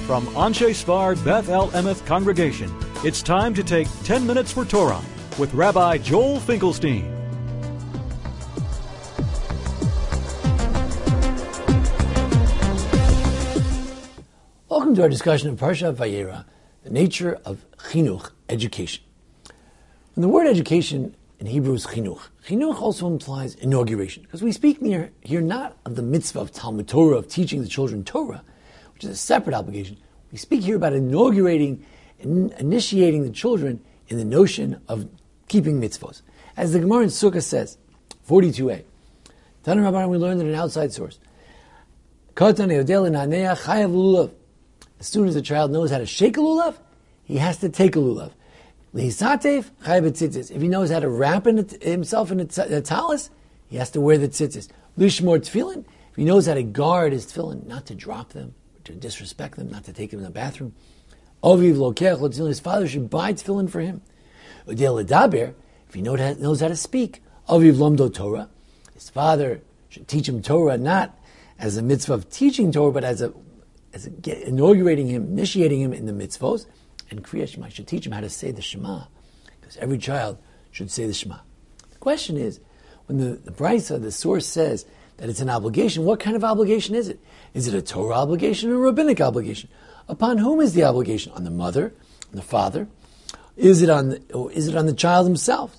From Anshe Sfar Beth El Emeth Congregation, it's time to take 10 Minutes for Torah with Rabbi Joel Finkelstein. Welcome to our discussion of Parshat Vayera, the nature of chinuch, education. And the word education in Hebrew is chinuch. Chinuch also implies inauguration, because we speak here not of the mitzvah of Talmud Torah, of teaching the children Torah, which is a separate obligation. We speak here about inaugurating and initiating the children in the notion of keeping mitzvahs. As the Gemara in Sukkah says, 42a, Tana Rabbanan, we learned in an outside source, as soon as a child knows how to shake a lulav, he has to take a lulav. If he knows how to wrap himself in a talus, he has to wear the tzitzis. Lishmor tefillin, if he knows how to guard his tefillin, not to drop them, to disrespect them, not to take them in the bathroom. His father should buy tefillin for him. If he knows how to speak, Torah, his father should teach him Torah, not as a mitzvah of teaching Torah, but as inaugurating him, initiating him in the mitzvos, and Kriyat Shema should teach him how to say the Shema, because every child should say the Shema. The question is, when the Brisa, the source says that it's an obligation, what kind of obligation is it? Is it a Torah obligation or a rabbinic obligation? Upon whom is the obligation? On the mother, on the father? Is it on the child himself?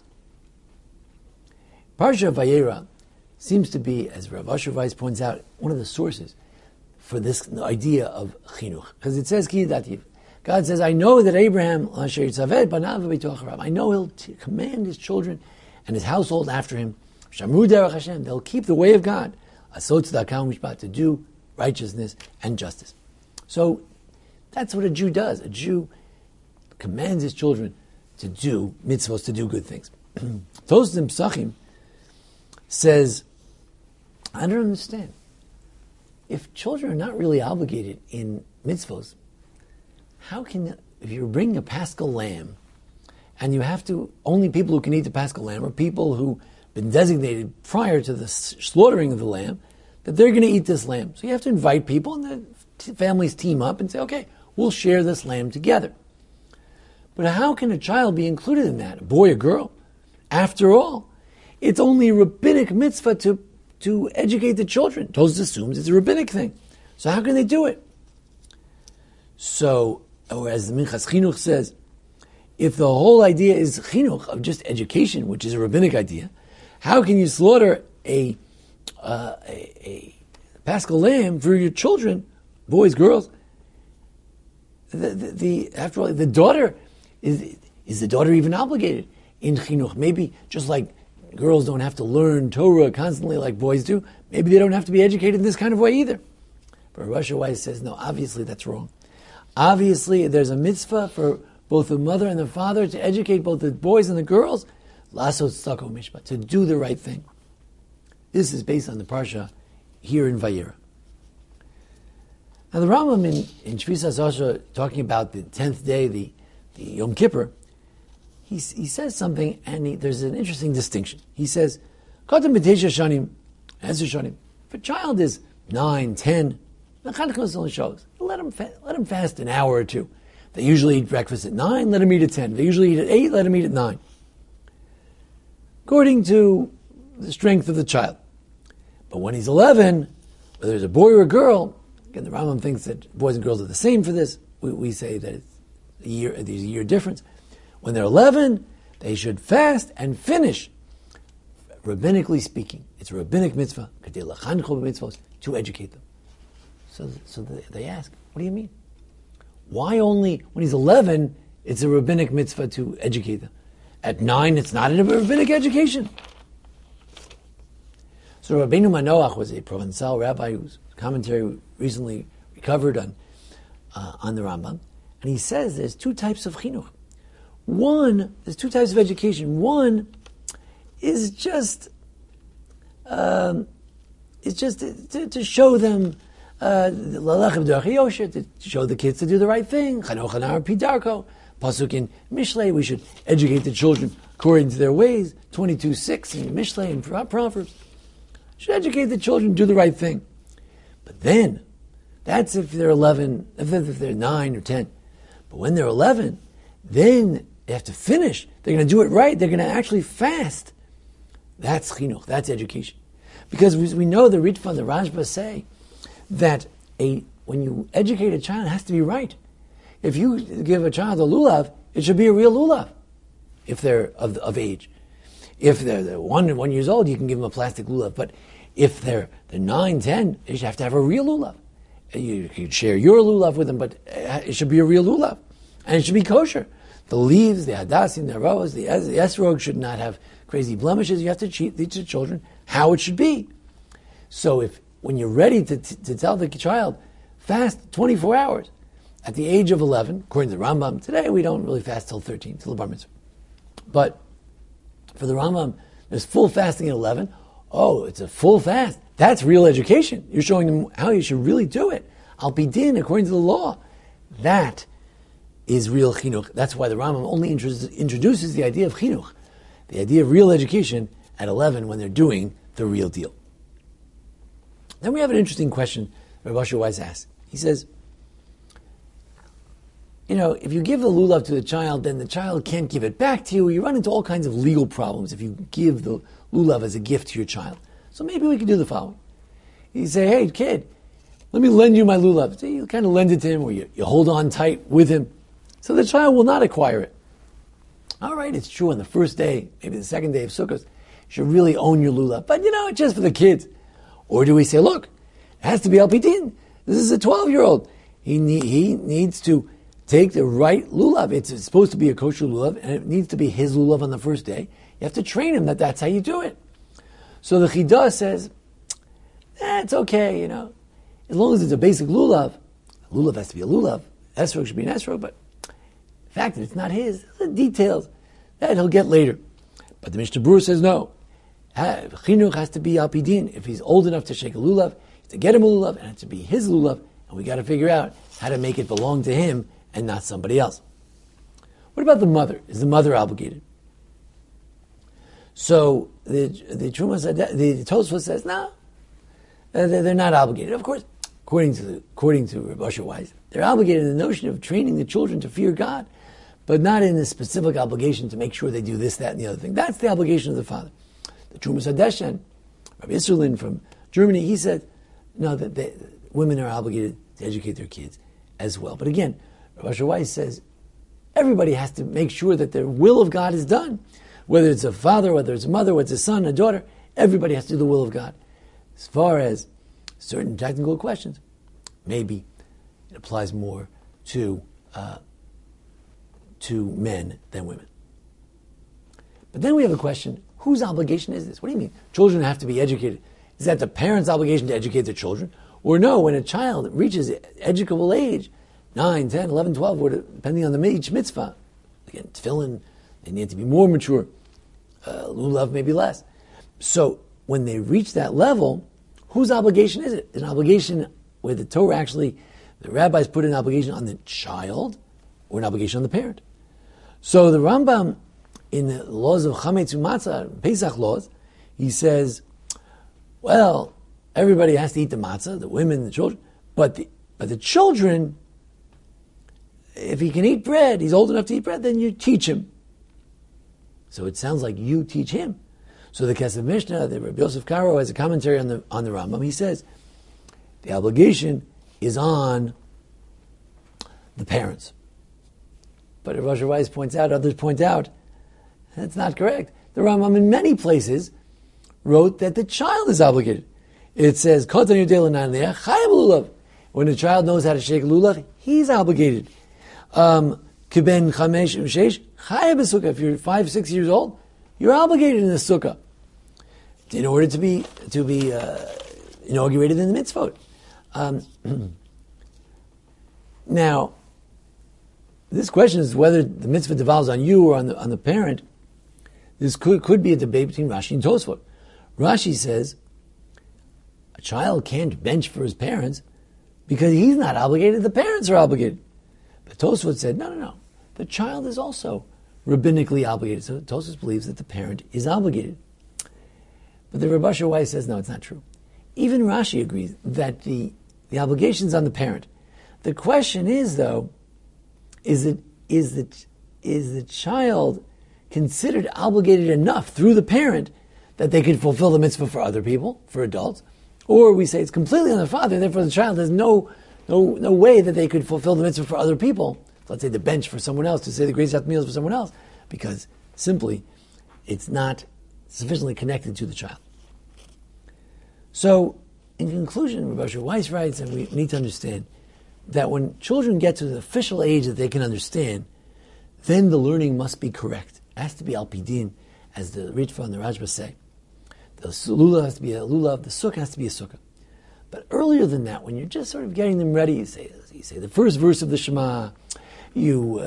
Parsha Vayera seems to be, as Rav Asher Weiss points out, one of the sources for this idea of chinuch. Because it says, God says, I know that Abraham, I know he'll command his children and his household after him. They'll keep the way of God, to do righteousness and justice. So that's what a Jew does. A Jew commands his children to do mitzvahs, to do good things. Tosafos Pesachim says, I don't understand. If children are not really obligated in mitzvahs, how can, if you're bringing a paschal lamb, and you have to, only people who can eat the paschal lamb are people who've been designated prior to the slaughtering of the lamb, that they're going to eat this lamb. So you have to invite people, and the families team up and say, okay, we'll share this lamb together. But how can a child be included in that? A boy, a girl? After all, it's only a rabbinic mitzvah to educate the children. Tosafos assumes it's a rabbinic thing. So how can they do it? So, or as the Minchas Chinuch says, if the whole idea is chinuch, of just education, which is a rabbinic idea, how can you slaughter a paschal lamb for your children, boys, girls? After all, the daughter, is the daughter even obligated in chinuch? Maybe just like girls don't have to learn Torah constantly like boys do, maybe they don't have to be educated in this kind of way either. But Rav Asher Weiss says, no, obviously that's wrong. Obviously there's a mitzvah for both the mother and the father to educate both the boys and the girls, lasot tzedakah mishpat, to do the right thing. This is based on the parsha here in Vayera. Now the Rambam in Shvisas Asher, talking about the 10th day, the Yom Kippur, he says something, and there's an interesting distinction. He says, if a child is 9, 10, let him fast an hour or two. They usually eat breakfast at 9, let him eat at 10. They usually eat at 8, let him eat at 9. According to the strength of the child. But when he's 11, whether it's a boy or a girl, again, the Rambam thinks that boys and girls are the same for this. We say that there's a year difference. When they're 11, they should fast and finish. Rabbinically speaking, it's a rabbinic mitzvah, to educate them. So they ask, what do you mean? Why only when he's 11, it's a rabbinic mitzvah to educate them? At 9, it's not a rabbinic education. So Rabbeinu Manoach was a Provençal rabbi whose commentary recently recovered on the Rambam. And he says there's two types of chinuch. There's two types of education. One is just to show them to show the kids to do the right thing. Pasuk in Mishlei, we should educate the children according to their ways. 22:6 in Mishlei and Proverbs. Should educate the children to do the right thing. But then, That's if they're 11, if they're 9 or 10. But when they're 11, then they have to finish. They're going to do it right. They're going to actually fast. That's chinuch. That's education. Because we know the Ritva and the Rashba say that when you educate a child, it has to be right. If you give a child a lulav, it should be a real lulav, if they're of age. If they're 1 years old, you can give them a plastic lulav. But if they're 9, 10, you have to have a real lulav. You can share your lulav with them, but it should be a real lulav. And it should be kosher. The leaves, the hadassim, the aravos, the esrog should not have crazy blemishes. You have to teach the children how it should be. So when you're ready to tell the child, fast 24 hours, at the age of 11, according to the Rambam, today we don't really fast till 13, till the bar mitzvah. But for the Rambam, there's full fasting at 11. Oh, it's a full fast. That's real education. You're showing them how you should really do it. Al pi din, according to the law. That is real chinuch. That's why the Rambam only introduces the idea of chinuch, the idea of real education at 11 when they're doing the real deal. Then we have an interesting question Rabbi Asher Weiss asks. He says, if you give the lulav to the child, then the child can't give it back to you. You run into all kinds of legal problems if you give the lulav as a gift to your child. So maybe we can do the following. You say, hey, kid, let me lend you my lulav. So you kind of lend it to him, or you hold on tight with him. So the child will not acquire it. All right, it's true on the first day, maybe the second day of Sukkot, you should really own your lulav. But it's just for the kids. Or do we say, look, it has to be al pi din. This is a 12-year-old. He needs to take the right lulav. It's supposed to be a kosher lulav, and it needs to be his lulav on the first day. You have to train him that's how you do it. So the Chidah says, it's okay, as long as it's a basic lulav has to be a lulav. Esrog should be an esrog, but the fact that it's not his, the details, that he'll get later. But the Mishnah Berurah says no. Chinuch has to be al pi din. If he's old enough to shake a lulav, to get him a lulav, and it has to be his lulav, and we got to figure out how to make it belong to him and not somebody else. What about the mother? Is the mother obligated? So the Tosfos says no, they're not obligated. Of course, according to Rabbi Asher Weiss, they're obligated in the notion of training the children to fear God, but not in the specific obligation to make sure they do this, that, and the other thing. That's the obligation of the father. The Trumas Hadeshan, Rabbi Isserlin from Germany, he said, no, that women are obligated to educate their kids as well. But again, Rabbi Asher Weiss says everybody has to make sure that the will of God is done. Whether it's a father, whether it's a mother, whether it's a son, a daughter, everybody has to do the will of God. As far as certain technical questions, maybe it applies more to men than women. But then we have a question, whose obligation is this? What do you mean? Children have to be educated. Is that the parents' obligation to educate their children? Or no, when a child reaches educable age, 9, 10, 11, 12, or depending on each mitzvah, again, tefillin, they need to be more mature. Lulav maybe less. So when they reach that level, whose obligation is it? An obligation where the Torah actually, the rabbis put an obligation on the child or an obligation on the parent. So the Rambam, in the laws of Chametz U'Matzah, Pesach laws, he says, well, everybody has to eat the matzah, the women, the children, but the children, if he can eat bread, he's old enough to eat bread, then you teach him. So it sounds like you teach him. So the Kesef Mishnah, the Rabbi Yosef Karo, has a commentary on the Rambam. He says the obligation is on the parents. But Rabbi Asher Weiss points out, others point out, that's not correct. The Rambam in many places wrote that the child is obligated. It says, when a child knows how to shake a lulav, he's obligated. If you're 5, 6 years old, you're obligated in the sukkah in order to be inaugurated in the mitzvot. Now, this question is whether the mitzvah devolves on you or on the parent. This could be a debate between Rashi and Tosfot. Rashi says a child can't bench for his parents because he's not obligated, the parents are obligated. But Tosfot said, no. The child is also rabbinically obligated. So Tosfos believes that the parent is obligated. But the Rabbi Asher Weiss says, no, it's not true. Even Rashi agrees that the The obligation's on the parent. The question is, though, is the child considered obligated enough through the parent that they could fulfill the mitzvah for other people, for adults? Or we say it's completely on the father, therefore the child has no way that they could fulfill the mitzvah for other people. Let's say the bench for someone else, to say the greatest out meals for someone else, because simply it's not sufficiently connected to the child. So, in conclusion, Rabbi Asher Weiss writes, and we need to understand, that when children get to the official age that they can understand, then the learning must be correct. It has to be al-pidin, as the Ritva and the Rajba say. The lulav has to be a lulav, the sukkah has to be a sukkah. But earlier than that, when you're just sort of getting them ready, you say the first verse of the Shema, you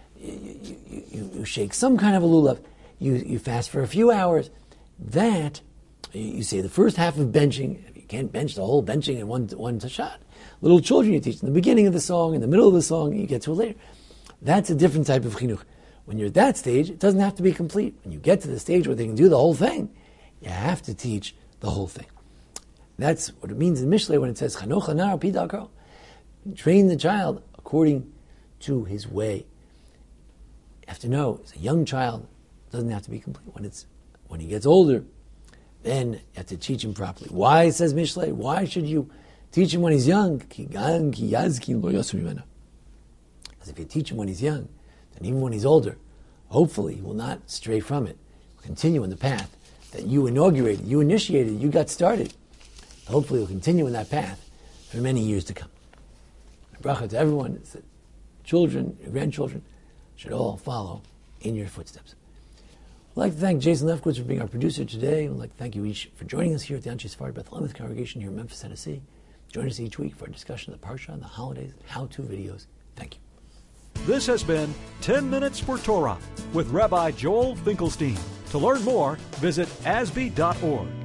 shake some kind of a lulav, you fast for a few hours, that, you say the first half of benching, you can't bench the whole benching in one shot. Little children, you teach in the beginning of the song, in the middle of the song, you get to it later. That's a different type of chinuch. When you're at that stage, it doesn't have to be complete. When you get to the stage where they can do the whole thing, you have to teach the whole thing. That's what it means in Mishlei when it says, Chanoch hanar pi darko. Train the child according to his way. You have to know, as a young child, it doesn't have to be complete. When he gets older, then you have to teach him properly. Why, says Mishlei, why should you teach him when he's young? Because if you teach him when he's young, then even when he's older, hopefully he will not stray from it. He'll continue in the path that you inaugurated, you initiated, you got started. Hopefully he'll continue in that path for many years to come. My bracha to everyone is that children, your grandchildren, should all follow in your footsteps. I'd like to thank Jason Lefkowitz for being our producer today. I'd like to thank you each for joining us here at the Anshe Sephardi Beth Elameth congregation here in Memphis, Tennessee. Join us each week for a discussion of the Parsha and the holidays and how-to videos. Thank you. This has been 10 Minutes for Torah with Rabbi Joel Finkelstein. To learn more, visit asb.org.